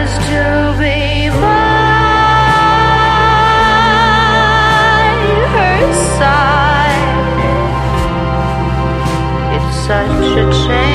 just to be by her side. It's such a change.